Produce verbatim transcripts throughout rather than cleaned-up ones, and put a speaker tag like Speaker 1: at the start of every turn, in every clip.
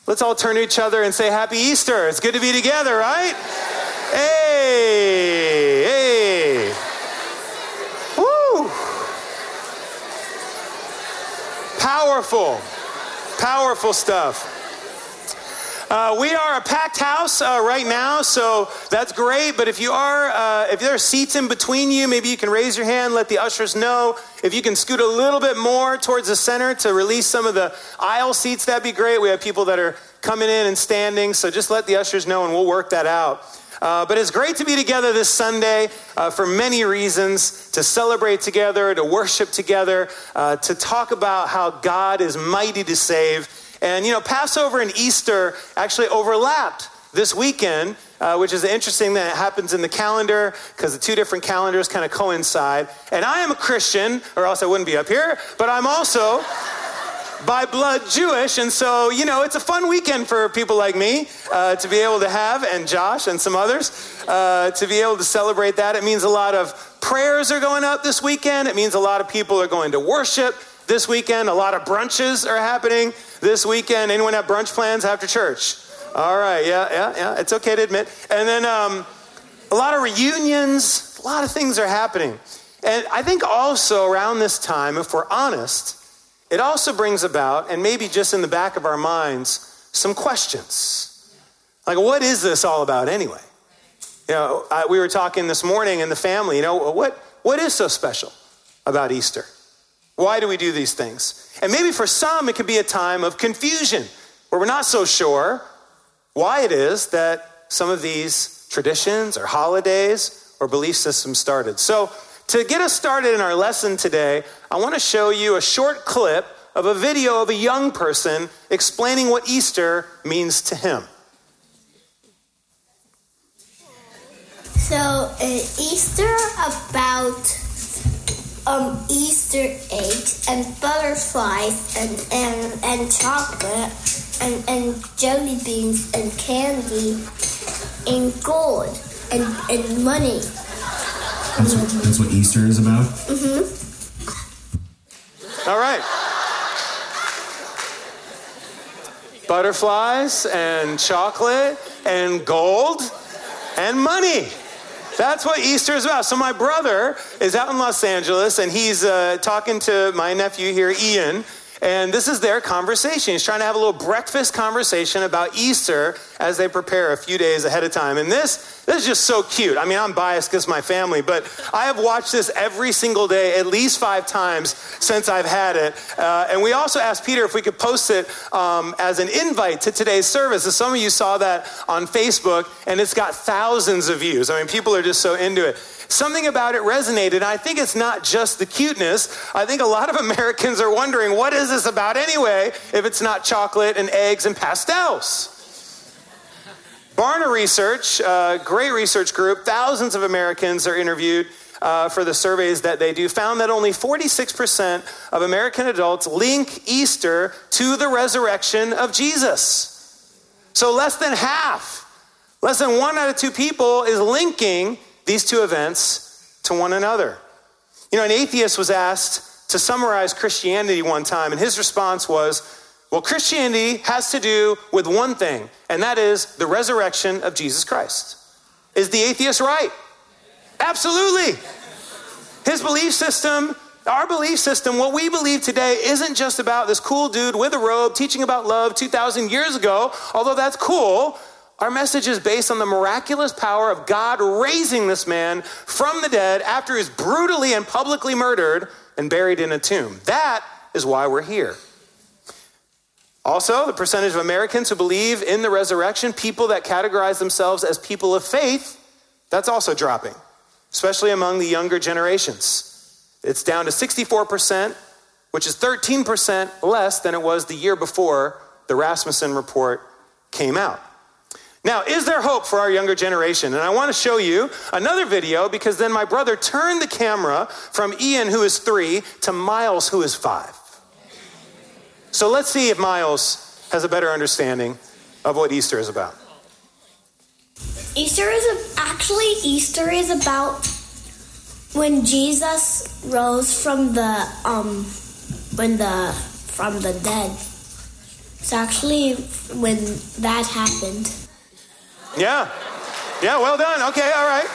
Speaker 1: Let's all turn to each other and say Happy Easter. It's good to be together, right? Hey, hey. Woo. Powerful, powerful stuff. Uh, we are a packed house uh, right now, so that's great. But if you are, uh, if there are seats in between you, maybe you can raise your hand, let the ushers know. If you can scoot a little bit more towards the center to release some of the aisle seats, that'd be great. We have people that are coming in and standing, so just let the ushers know and we'll work that out. Uh, but it's great to be together this Sunday uh, for many reasons, to celebrate together, to worship together, uh, to talk about how God is mighty to save. And, you know, Passover and Easter actually overlapped this weekend, uh, which is interesting that it happens in the calendar because the two different calendars kind of coincide. And I am a Christian, or else I wouldn't be up here, but I'm also by blood Jewish. And so, you know, it's a fun weekend for people like me uh, to be able to have, and Josh and some others, uh, to be able to celebrate that. It means a lot of prayers are going up this weekend. It means a lot of people are going to worship this weekend. A lot of brunches are happening this weekend. Anyone have brunch plans after church? All right, yeah, yeah, yeah. It's okay to admit. And then um, a lot of reunions, a lot of things are happening. And I think also around this time, if we're honest, it also brings about, and maybe just in the back of our minds, some questions. Like, what is this all about anyway? You know, I, we were talking this morning in the family, you know, what what is so special about Easter? Why do we do these things? And maybe for some, it could be a time of confusion where we're not so sure why it is that some of these traditions or holidays or belief systems started. So to get us started in our lesson today, I want to show you a short clip of a video of a young person explaining what Easter means to him.
Speaker 2: So uh, Easter about um, Easter eggs and butterflies and, and, and chocolate and, and jelly beans and candy and gold and, and money.
Speaker 3: That's what, that's what Easter is about?
Speaker 2: Mm-hmm.
Speaker 1: All right. Butterflies and chocolate and gold and money. That's what Easter is about. So my brother is out in Los Angeles, and he's uh, talking to my nephew here, Ian, and this is their conversation. He's trying to have a little breakfast conversation about Easter as they prepare a few days ahead of time. And this, this is just so cute. I mean, I'm biased because my family, but I have watched this every single day, at least five times since I've had it. Uh, and we also asked Peter if we could post it um, as an invite to today's service. And some of you saw that on Facebook, and it's got thousands of views. I mean, people are just so into it. Something about it resonated. And I think it's not just the cuteness. I think a lot of Americans are wondering, what is this about anyway, if it's not chocolate and eggs and pastels? Barna Research, a great research group, thousands of Americans are interviewed uh, for the surveys that they do, found that only forty-six percent of American adults link Easter to the resurrection of Jesus. So less than half, less than one out of two people is linking these two events to one another. You know, an atheist was asked to summarize Christianity one time, and his response was, well, Christianity has to do with one thing, and that is the resurrection of Jesus Christ. Is the atheist right? Absolutely. His belief system, our belief system, what we believe today isn't just about this cool dude with a robe teaching about love two thousand years ago, although that's cool. Our message is based on the miraculous power of God raising this man from the dead after he was brutally and publicly murdered and buried in a tomb. That is why we're here. Also, the percentage of Americans who believe in the resurrection, people that categorize themselves as people of faith, that's also dropping, especially among the younger generations. It's down to sixty-four percent, which is thirteen percent less than it was the year before the Rasmussen report came out. Now, is there hope for our younger generation? And I want to show you another video because then my brother turned the camera from Ian, who is three, to Miles, who is five. So let's see if Miles has a better understanding of what Easter is about.
Speaker 2: Easter is a, actually Easter is about when Jesus rose from the um when the from the dead. It's actually when that happened.
Speaker 1: Yeah. Yeah, well done. Okay, all right.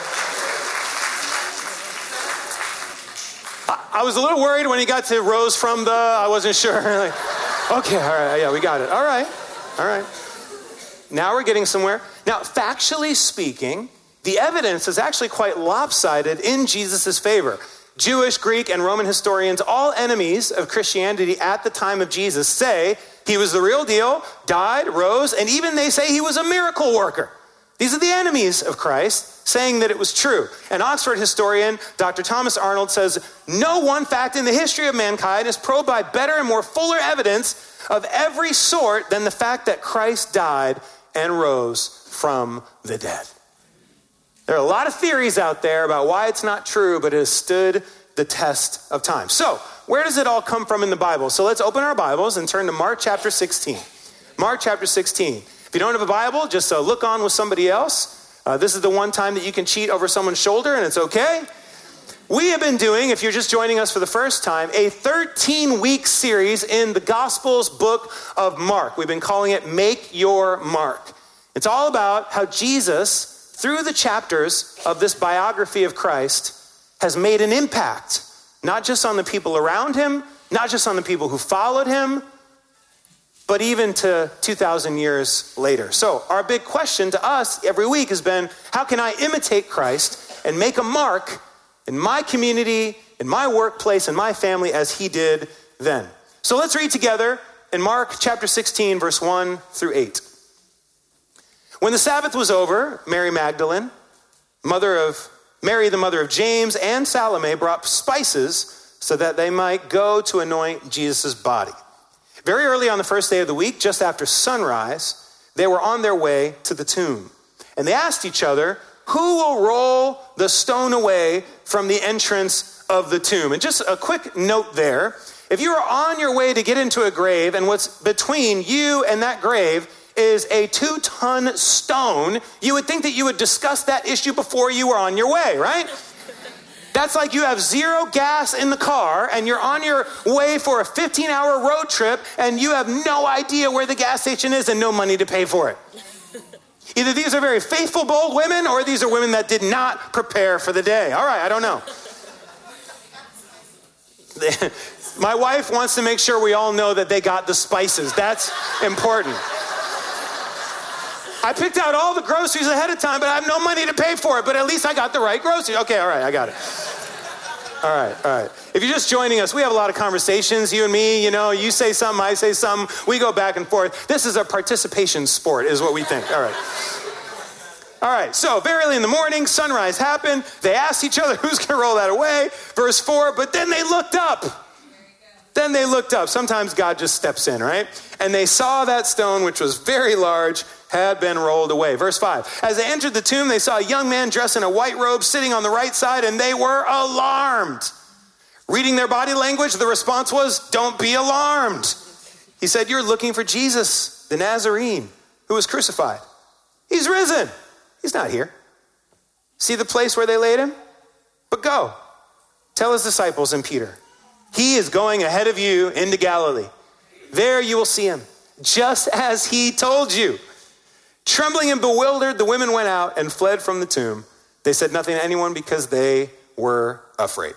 Speaker 1: I, I was a little worried when he got to rose from the, I wasn't sure. Like, okay, all right, yeah, we got it. All right, all right. Now we're getting somewhere. Now, factually speaking, the evidence is actually quite lopsided in Jesus' favor. Jewish, Greek, and Roman historians, all enemies of Christianity at the time of Jesus, say he was the real deal, died, rose, and even they say he was a miracle worker. These are the enemies of Christ saying that it was true. An Oxford historian, Doctor Thomas Arnold, says, no one fact in the history of mankind is probed by better and more fuller evidence of every sort than the fact that Christ died and rose from the dead. There are a lot of theories out there about why it's not true, but it has stood the test of time. So, where does it all come from in the Bible? So let's open our Bibles and turn to Mark chapter sixteen. Mark chapter sixteen. If you don't have a Bible, just uh, look on with somebody else. Uh, this is the one time that you can cheat over someone's shoulder, and it's okay. We have been doing, if you're just joining us for the first time, a thirteen-week series in the Gospels book of Mark. We've been calling it Make Your Mark. It's all about how Jesus, through the chapters of this biography of Christ, has made an impact, not just on the people around him, not just on the people who followed him, but even to two thousand years later. So our big question to us every week has been, how can I imitate Christ and make a mark in my community, in my workplace, in my family as he did then? So let's read together in Mark chapter sixteen, verse one through eight. When the Sabbath was over, Mary Magdalene, mother of Mary, the mother of James, and Salome brought spices so that they might go to anoint Jesus' body. Very early on the first day of the week, just after sunrise, they were on their way to the tomb. And they asked each other, who will roll the stone away from the entrance of the tomb? And just a quick note there. If you are on your way to get into a grave and what's between you and that grave is a two-ton stone, you would think that you would discuss that issue before you were on your way, right? That's like you have zero gas in the car and you're on your way for a fifteen-hour road trip and you have no idea where the gas station is and no money to pay for it. Either these are very faithful, bold women, or these are women that did not prepare for the day. All right, I don't know. My wife wants to make sure we all know that they got the spices. That's important. I picked out all the groceries ahead of time, but I have no money to pay for it, but at least I got the right groceries. Okay, all right, I got it. All right, all right. If you're just joining us, we have a lot of conversations, you and me, you know, you say something, I say something, we go back and forth. This is a participation sport, is what we think. All right. All right, so very early in the morning, sunrise happened. They asked each other, who's going to roll that away? Verse four, but then they looked up. Then they looked up. Sometimes God just steps in, right? And they saw that stone, which was very large, had been rolled away. Verse five, as they entered the tomb, they saw a young man dressed in a white robe sitting on the right side, and they were alarmed. Reading their body language, the response was, don't be alarmed. He said, you're looking for Jesus, the Nazarene, who was crucified. He's risen. He's not here. See the place where they laid him? But go, tell his disciples and Peter, he is going ahead of you into Galilee. There you will see him, just as he told you. Trembling and bewildered, the women went out and fled from the tomb. They said nothing to anyone because they were afraid.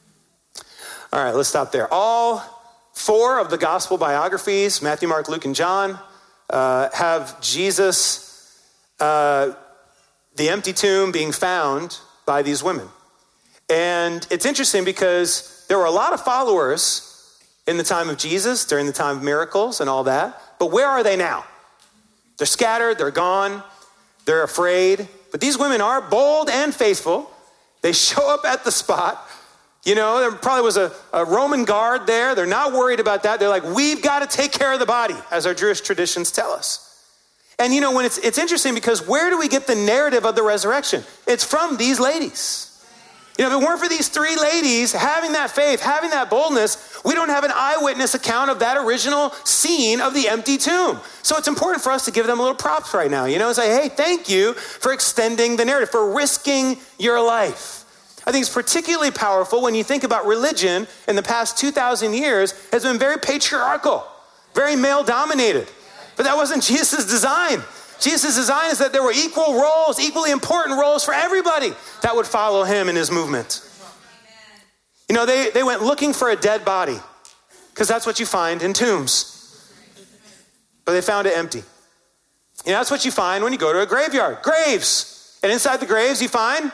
Speaker 1: All right, let's stop there. All four of the gospel biographies, Matthew, Mark, Luke, and John, uh, have Jesus, uh, the empty tomb being found by these women. And it's interesting because there were a lot of followers in the time of Jesus, during the time of miracles and all that. But where are they now? They're scattered, they're gone, they're afraid. But these women are bold and faithful. They show up at the spot. You know, there probably was a, a Roman guard there. They're not worried about that. They're like, we've got to take care of the body, as our Jewish traditions tell us. And you know, when it's it's interesting because where do we get the narrative of the resurrection? It's from these ladies. You know, if it weren't for these three ladies having that faith, having that boldness, we don't have an eyewitness account of that original scene of the empty tomb. So it's important for us to give them a little props right now, you know, and say, hey, thank you for extending the narrative, for risking your life. I think it's particularly powerful when you think about religion in the past two thousand years has been very patriarchal. very male dominated. But that wasn't Jesus' design. Jesus' design is that there were equal roles, equally important roles for everybody that would follow him in his movement. You know, they, they went looking for a dead body because that's what you find in tombs. But they found it empty. You know, that's what you find when you go to a graveyard. Graves. And inside the graves you find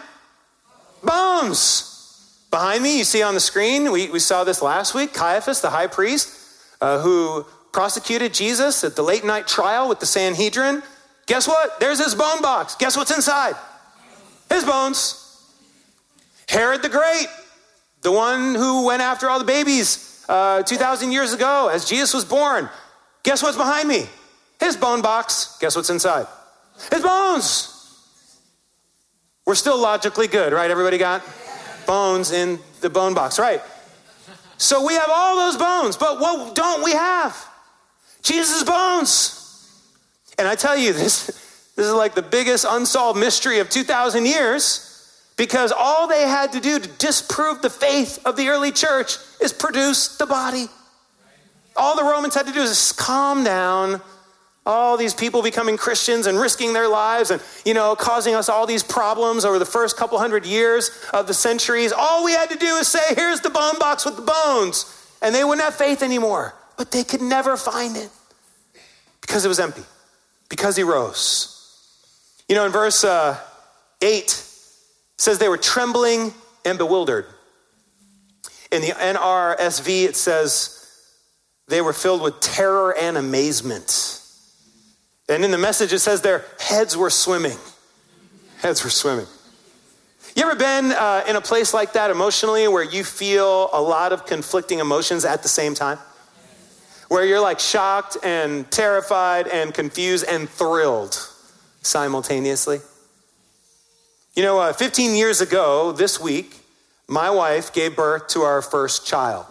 Speaker 1: bones. Behind me, you see on the screen, we, we saw this last week, Caiaphas, the high priest, uh, who prosecuted Jesus at the late night trial with the Sanhedrin. Guess what? There's his bone box. Guess what's inside? His bones. Herod the Great, the one who went after all the babies uh, two thousand years ago as Jesus was born. Guess what's behind me? His bone box. Guess what's inside? His bones. We're still logically good, right? Everybody got bones in the bone box, right? So we have all those bones, but what don't we have? Jesus' bones. And I tell you, this, this is like the biggest unsolved mystery of two thousand years, because all they had to do to disprove the faith of the early church is produce the body. All the Romans had to do is calm down. All these people becoming Christians and risking their lives and, you know, causing us all these problems over the first couple hundred years of the centuries. All we had to do is say, here's the bone box with the bones. And they wouldn't have faith anymore. But they could never find it because it was empty, because he rose. You know, in verse uh, eight, it says they were trembling and bewildered. In the N R S V, it says they were filled with terror and amazement. And in the Message, it says their heads were swimming. Heads were swimming. You ever been uh, in a place like that emotionally where you feel a lot of conflicting emotions at the same time? Where you're like shocked and terrified and confused and thrilled simultaneously? You know, uh, fifteen years ago this week, my wife gave birth to our first child.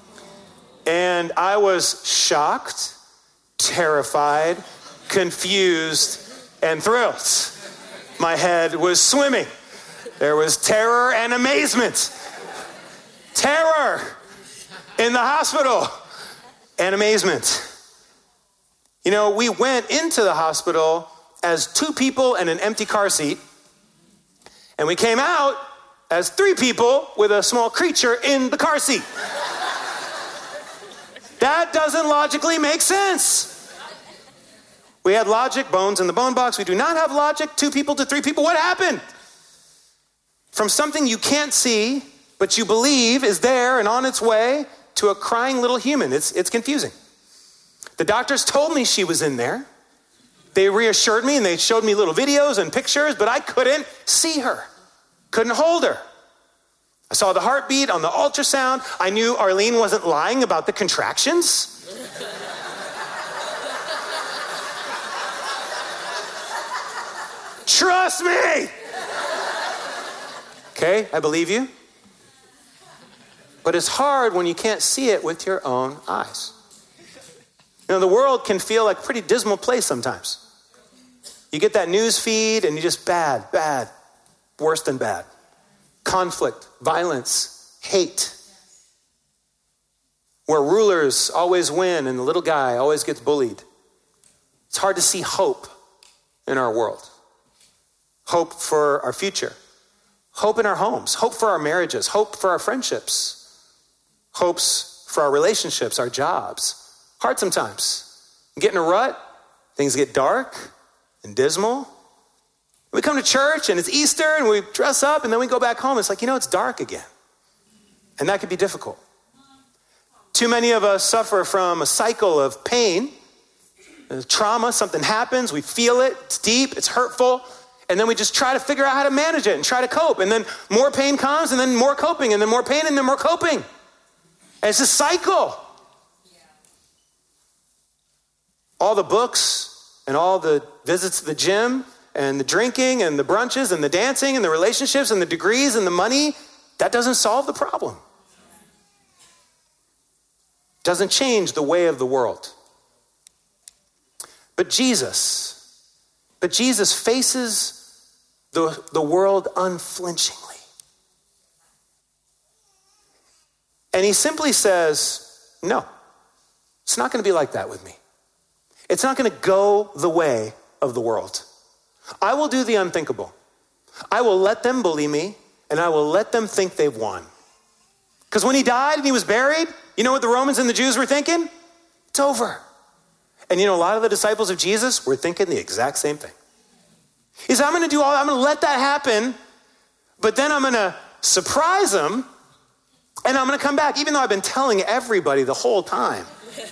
Speaker 1: And I was shocked, terrified, confused, and thrilled. My head was swimming. There was terror and amazement. Terror in the hospital and amazement. You know, we went into the hospital as two people in an empty car seat, and we came out as three people with a small creature in the car seat. That doesn't logically make sense. We had logic, bones in the bone box. We do not have logic, two people to three people. What happened? From something you can't see, but you believe is there and on its way, to a crying little human. It's, it's confusing. The doctors told me she was in there. They reassured me and they showed me little videos and pictures, but I couldn't see her, couldn't hold her. I saw the heartbeat on the ultrasound. I knew Arlene wasn't lying about the contractions. Trust me. Okay, I believe you. But it's hard when you can't see it with your own eyes. You know, the world can feel like a pretty dismal place sometimes. You get that news feed and you just bad, bad, worse than bad. Conflict, violence, hate. Where rulers always win and the little guy always gets bullied. It's hard to see hope in our world. Hope for our future. Hope in our homes. Hope for our marriages. Hope for our friendships. Hopes for our relationships, our jobs. Hard sometimes. We get in a rut. Things get dark and dismal. We come to church and it's Easter and we dress up and then we go back home. It's like, you know, it's dark again. And that could be difficult. Too many of us suffer from a cycle of pain, trauma. Something happens. We feel it. It's deep. It's hurtful. And then we just try to figure out how to manage it and try to cope. And then more pain comes and then more coping and then more pain and then more coping. And it's a cycle. All the books and all the visits to the gym and the drinking and the brunches and the dancing and the relationships and the degrees and the money, that doesn't solve the problem. Doesn't change the way of the world. But Jesus, but Jesus faces the, the world unflinchingly. And he simply says, no, It's not going to be like that with me. It's not going to go the way of the world. I will do the unthinkable. I will let them bully me, and I will let them think they've won. Because when he died and he was buried, you know what the Romans and the Jews were thinking? It's over. And you know, a lot of the disciples of Jesus were thinking the exact same thing. He said, I'm going to do all, I'm going to let that happen, but then I'm going to surprise them, and I'm going to come back, even though I've been telling everybody the whole time.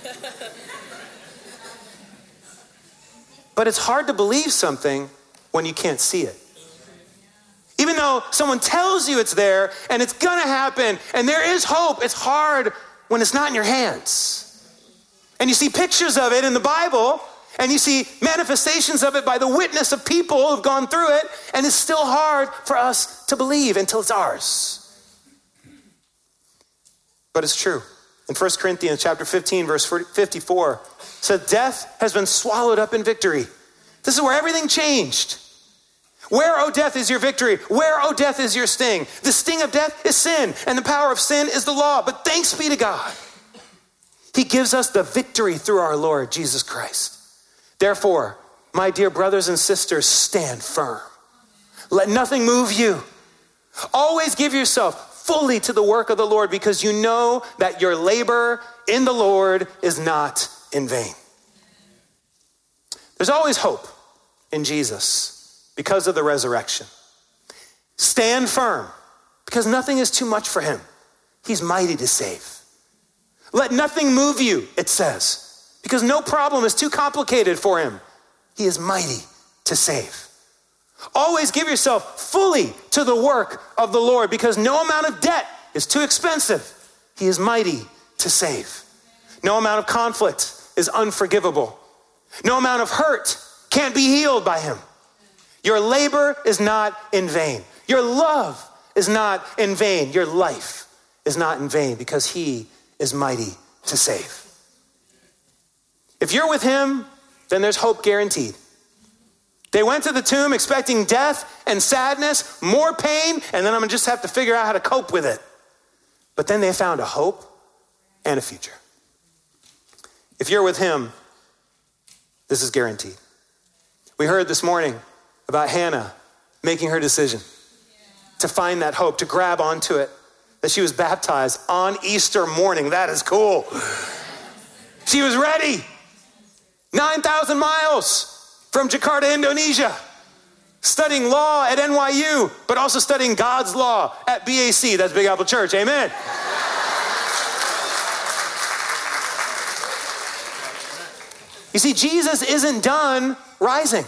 Speaker 1: But it's hard to believe something when you can't see it. Even though someone tells you it's there and it's gonna happen and there is hope, it's hard when it's not in your hands. And you see pictures of it in the Bible, and you see manifestations of it by the witness of people who've gone through it, and it's still hard for us to believe until it's ours. But it's true. In First Corinthians chapter fifteen, verse fifty-four, it says, death has been swallowed up in victory. This is where everything changed. Where, O death, is your victory? Where, O death, is your sting? The sting of death is sin, and the power of sin is the law. But thanks be to God. He gives us the victory through our Lord Jesus Christ. Therefore, my dear brothers and sisters, stand firm. Let nothing move you. Always give yourself fully to the work of the Lord, because you know that your labor in the Lord is not in vain. There's always hope in Jesus because of the resurrection. Stand firm, because nothing is too much for him. He's mighty to save. Let nothing move you, it says, because no problem is too complicated for him. He is mighty to save. Always give yourself fully to the work of the Lord, because no amount of debt is too expensive. He is mighty to save. No amount of conflict is unforgivable. No amount of hurt can't be healed by him. Your labor is not in vain. Your love is not in vain. Your life is not in vain, because he is mighty to save. If you're with him, then there's hope guaranteed. They went to the tomb expecting death and sadness, more pain, and then I'm gonna just have to figure out how to cope with it. But then they found a hope and a future. If you're with him, this is guaranteed. We heard this morning about Hannah making her decision to find that hope, to grab onto it, that she was baptized on Easter morning. That is cool. She was ready. nine thousand miles from Jakarta, Indonesia, studying law at N Y U, but also studying God's law at B A C, that's Big Apple Church, amen. You see, Jesus isn't done rising.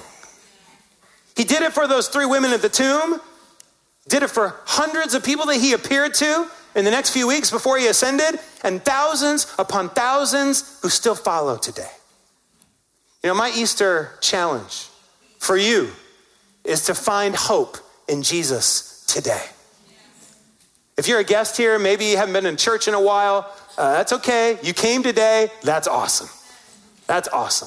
Speaker 1: He did it for those three women at the tomb, did it for hundreds of people that he appeared to in the next few weeks before he ascended, and thousands upon thousands who still follow today. You know, my Easter challenge for you is to find hope in Jesus today. If you're a guest here, maybe you haven't been in church in a while, uh, that's okay. You came today, that's awesome. That's awesome.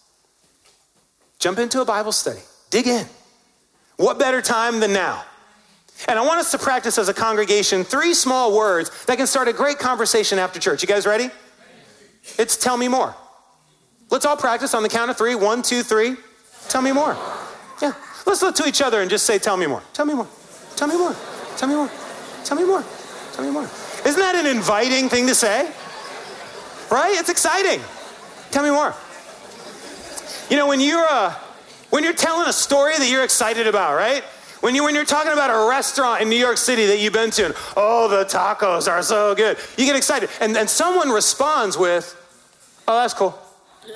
Speaker 1: Jump into a Bible study. Dig in. What better time than now? And I want us to practice as a congregation three small words that can start a great conversation after church. You guys ready? It's tell me more. Let's all practice on the count of three. One, two, three. Tell me more. Yeah. Let's look to each other and just say, tell me more. Tell me more. Tell me more. Tell me more. Tell me more. Tell me more. Isn't that an inviting thing to say? Right? It's exciting. Tell me more. You know, when you're uh, when you're telling a story that you're excited about, right? When you when you're talking about a restaurant in New York City that you've been to, and oh, the tacos are so good, you get excited, and then someone responds with, "Oh, that's cool." You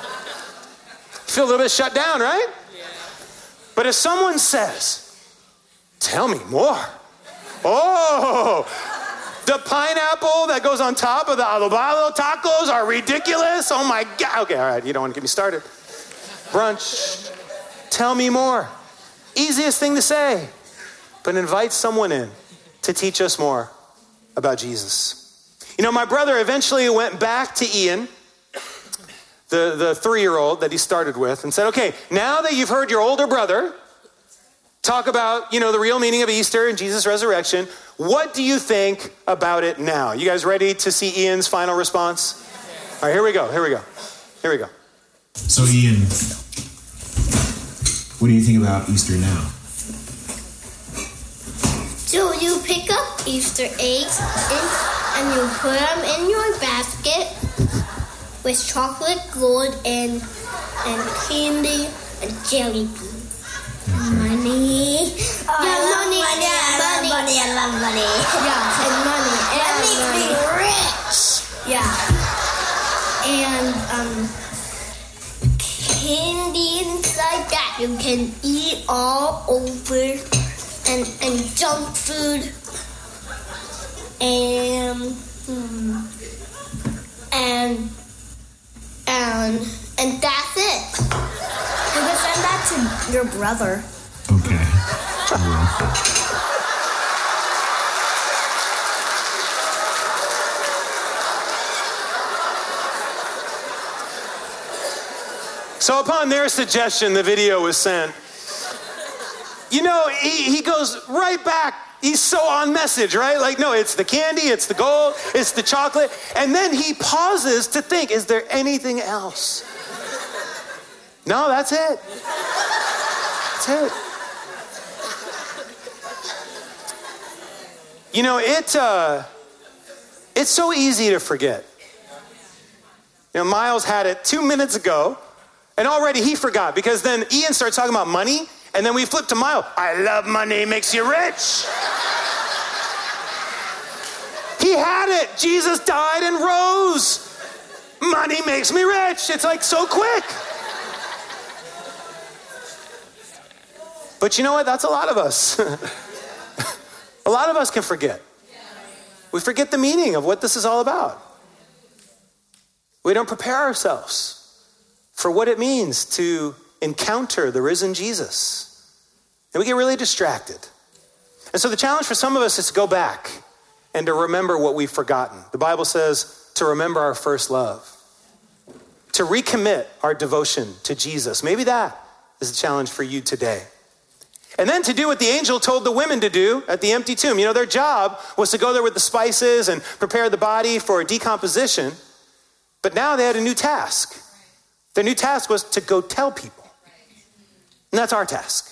Speaker 1: feel a little bit shut down, right? Yeah. But if someone says, "Tell me more," oh. The pineapple that goes on top of the adobado tacos are ridiculous. Oh my God. Okay, all right, you don't want to get me started. Brunch. Tell me more. Easiest thing to say, but invite someone in to teach us more about Jesus. You know, my brother eventually went back to Ian, the, the three-year-old that he started with, and said, okay, now that you've heard your older brother talk about, you know, the real meaning of Easter and Jesus' resurrection, what do you think about it now? You guys ready to see Ian's final response? All right, here we go, here we go, here we go.
Speaker 3: So Ian, what do you think about Easter now?
Speaker 2: So you pick up Easter eggs and, and you put them in your basket with chocolate, gold, and and candy and jelly beans.
Speaker 3: Okay.
Speaker 2: Money.
Speaker 4: Oh,
Speaker 2: yeah,
Speaker 4: I love
Speaker 2: money.
Speaker 4: money.
Speaker 2: Yeah,
Speaker 4: I love
Speaker 2: money.
Speaker 4: money. I love money.
Speaker 2: Yeah, and money.
Speaker 4: That
Speaker 2: and
Speaker 4: makes
Speaker 2: money.
Speaker 4: me rich.
Speaker 2: Yeah. And um, candy inside that you can eat all over, and and junk food, and hmm, and and and that's it.
Speaker 4: You can send that to your brother.
Speaker 3: Okay. I will.
Speaker 1: So upon their suggestion, the video was sent. You know, he, he goes right back. He's so on message, right? Like, no, it's the candy, it's the gold, it's the chocolate. And then he pauses to think, is there anything else? No, that's it. That's it. You know, it, uh, it's so easy to forget. You know, Miles had it two minutes ago, and already he forgot, because then Ian started talking about money, and then we flipped to Miles. I love money, makes you rich. He had it. Jesus died and rose. Money makes me rich. It's like so quick. But you know what? That's a lot of us. A lot of us can forget. We forget the meaning of what this is all about. We don't prepare ourselves for what it means to encounter the risen Jesus. And we get really distracted. And so the challenge for some of us is to go back and to remember what we've forgotten. The Bible says to remember our first love, to recommit our devotion to Jesus. Maybe that is the challenge for you today. And then to do what the angel told the women to do at the empty tomb. You know, their job was to go there with the spices and prepare the body for decomposition. But now they had a new task. Their new task was to go tell people. And that's our task.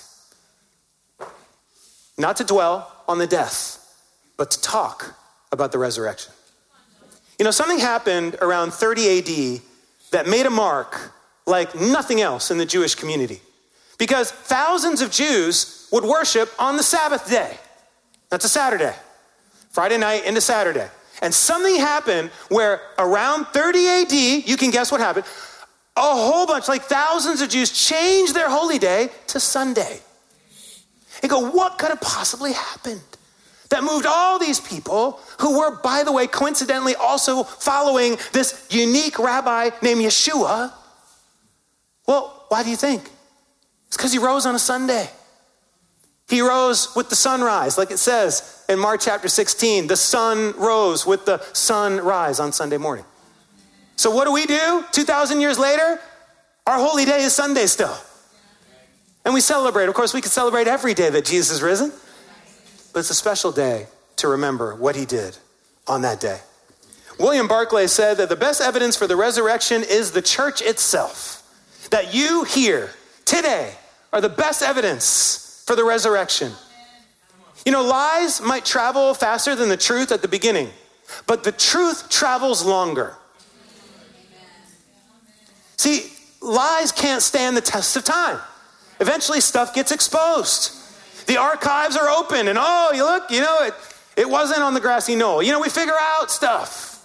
Speaker 1: Not to dwell on the death, but to talk about the resurrection. You know, something happened around thirty A D that made a mark like nothing else in the Jewish community. Because thousands of Jews would worship on the Sabbath day. That's a Saturday. Friday night into Saturday. And something happened where around thirty A D, you can guess what happened, a whole bunch, like thousands of Jews changed their holy day to Sunday. And go, what could have possibly happened that moved all these people who were, by the way, coincidentally also following this unique rabbi named Yeshua? Well, why do you think? It's because he rose on a Sunday. He rose with the sunrise, like it says in Mark chapter sixteen, the sun rose with the sunrise on Sunday morning. So what do we do two thousand years later? Our holy day is Sunday still. And we celebrate. Of course, we can celebrate every day that Jesus is risen. But it's a special day to remember what he did on that day. William Barclay said that the best evidence for the resurrection is the church itself. That you here today are the best evidence for the resurrection. You know, lies might travel faster than the truth at the beginning, but the truth travels longer. See, lies can't stand the test of time. Eventually stuff gets exposed. The archives are open and oh, you look, you know, it, it wasn't on the grassy knoll. You know, we figure out stuff.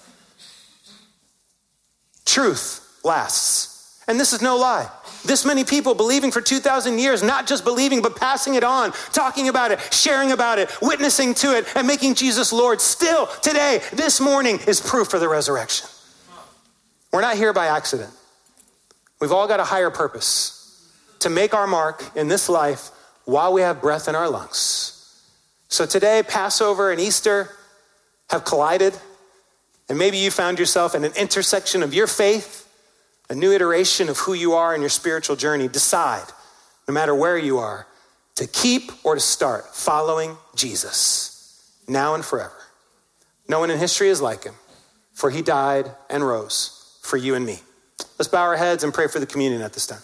Speaker 1: Truth lasts. And this is no lie. This many people believing for two thousand years, not just believing, but passing it on, talking about it, sharing about it, witnessing to it, and making Jesus Lord still today, this morning, is proof for the resurrection. We're not here by accident. We've all got a higher purpose to make our mark in this life while we have breath in our lungs. So today, Passover and Easter have collided, and maybe you found yourself in an intersection of your faith, a new iteration of who you are in your spiritual journey. Decide, no matter where you are, to keep or to start following Jesus now and forever. No one in history is like him, for he died and rose for you and me. Let's bow our heads and pray for the communion at this time.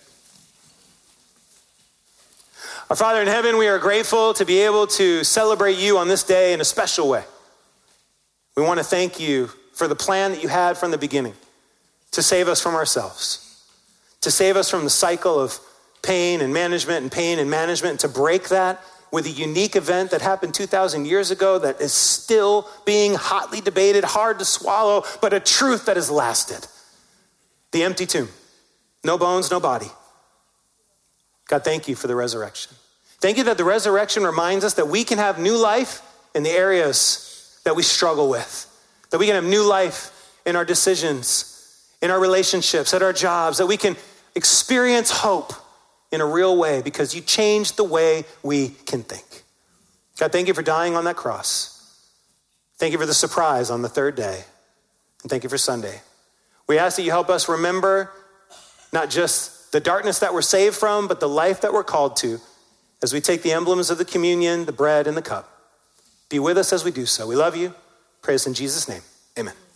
Speaker 1: Our Father in heaven, we are grateful to be able to celebrate you on this day in a special way. We want to thank you for the plan that you had from the beginning to save us from ourselves, to save us from the cycle of pain and management and pain and management, and to break that with a unique event that happened two thousand years ago that is still being hotly debated, hard to swallow, but a truth that has lasted. The empty tomb. No bones, no body. God, thank you for the resurrection. Thank you that the resurrection reminds us that we can have new life in the areas that we struggle with, that we can have new life in our decisions, in our relationships, at our jobs, that we can experience hope in a real way because you changed the way we can think. God, thank you for dying on that cross. Thank you for the surprise on the third day. And thank you for Sunday. We ask that you help us remember not just the darkness that we're saved from, but the life that we're called to as we take the emblems of the communion, the bread, and the cup. Be with us as we do so. We love you. Praise in Jesus' name. Amen.